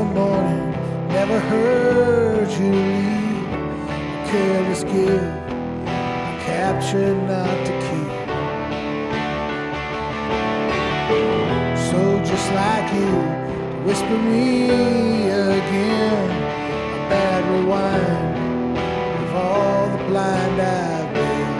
morning, never heard you leave. A careless gift, a capture not to keep. So just like you, to whisper me again, a bad rewind of all the blind I've been.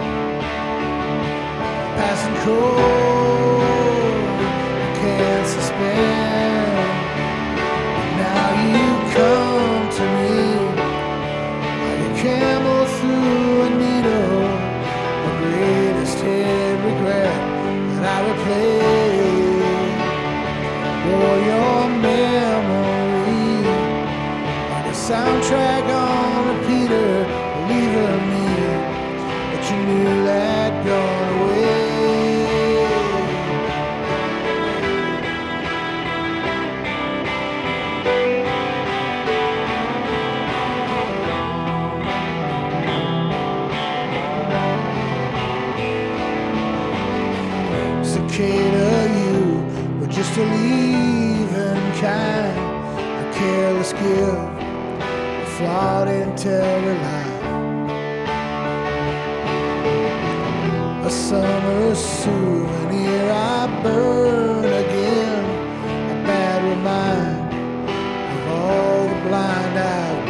Passing cold, I can't suspend. Now you come to me like a camel through a needle, the greatest hid regret that I replay. For your memory, like a soundtrack on repeater, leaving me, but you knew that gone away. Cicada, you were just a leaving kind, a careless gift, a flawed interior life, a summer souvenir I burn again, a bad reminder of all the blind I've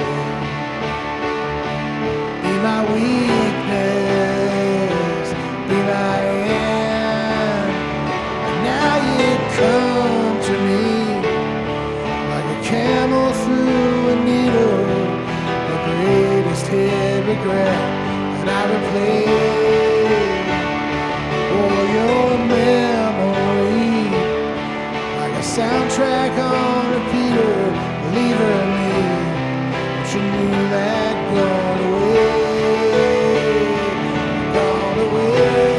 been. Be my weakness, be my end. Now you come to me like a camel through a needle, the greatest hid regret that I replay. For your memory, like a soundtrack on repeater, leaving me, but you knew that gone away, gone away.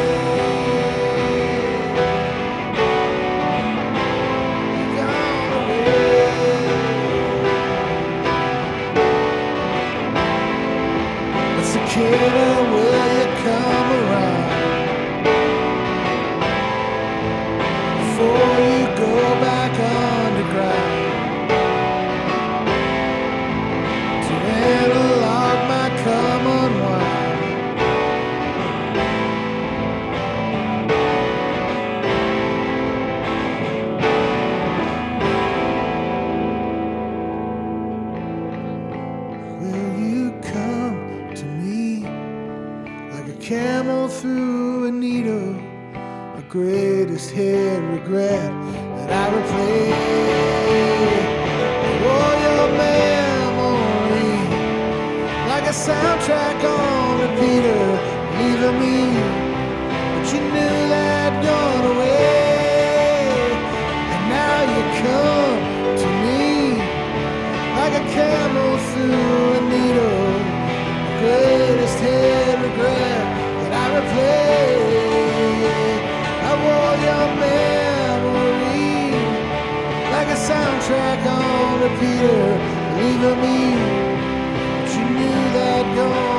Cicada, will you come around before you go back underground to analog my come unwind? Will you come to me like a camel through a needle, the greatest hid regret that I replay? Oh, your memory, like a soundtrack on repeater, leaving me, but you knew that gone away. And now you come to me like a camel through a needle, the greatest hid regret that I replay. I wore your memory like a soundtrack on repeater, leaving me, but you knew that gone